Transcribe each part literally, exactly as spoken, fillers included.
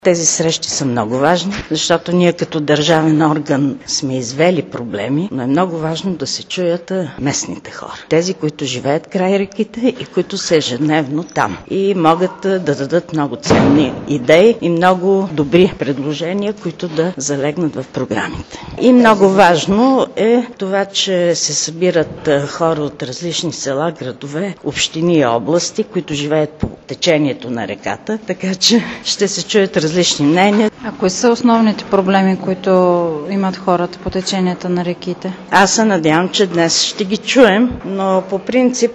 Тези срещи са много важни, защото ние като държавен орган сме извели проблеми, но е много важно да се чуят местните хора. Тези, които живеят край реките и които са ежедневно там. И могат да дадат много ценни идеи и много добри предложения, които да залегнат в програмите. И много важно е това, че се събират хора от различни села, градове, общини и области, които живеят по течението на реката, така че ще се чуят различни мнения. А кои са основните проблеми, които имат хората по теченията на реките? Аз се надявам, че днес ще ги чуем, но по принцип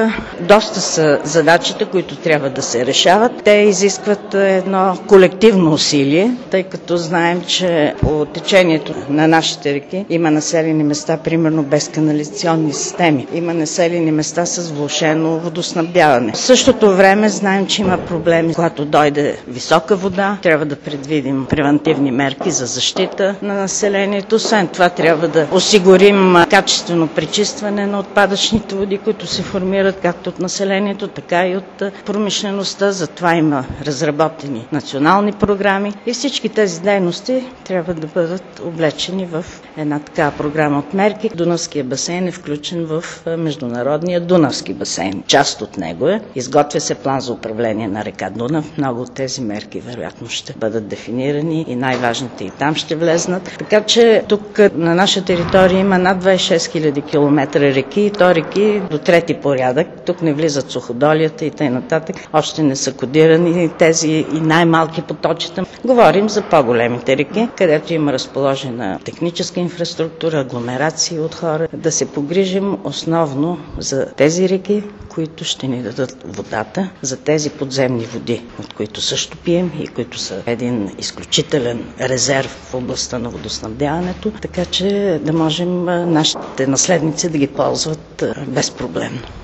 доста са задачите, които трябва да се решават. Те изискват едно колективно усилие, тъй като знаем, че по течението на нашите реки има населени места, примерно без канализационни системи. Има населени места с влошено водоснабдяване. В същото време знаем, че има проблеми, когато дойде висока вода. Трябва да предвидим превантивни мерки за защита на населението. Освен това трябва да осигурим качествено пречистване на отпадъчните води, които се формират както от населението, така и от промишлеността. Затова има разработени национални програми и всички тези дейности трябва да бъдат облечени в една такава програма от мерки. Дунавския басейн е включен в Международния Дунавски басейн. Част от него е. Изготвя се план за управление на река Дунав. Много от тези мерки вероятно ще бъдат дефинирани и най-важните и там ще влезнат. Така че тук на наша територия има над двадесет и шест хиляди километра реки и то реки до трети порядък. Тук не влизат суходолията и т.н. Още не са кодирани тези и най-малки поточета. Говорим за по-големите реки, където има разположена техническа инфраструктура, агломерации от хора. Да се погрижим основно за тези реки, които ще ни дадат водата, за тези подземни води, от които също пием и които са един изключителен резерв в областта на водоснабдяването, така че да можем нашите наследници да ги ползват безпроблемно.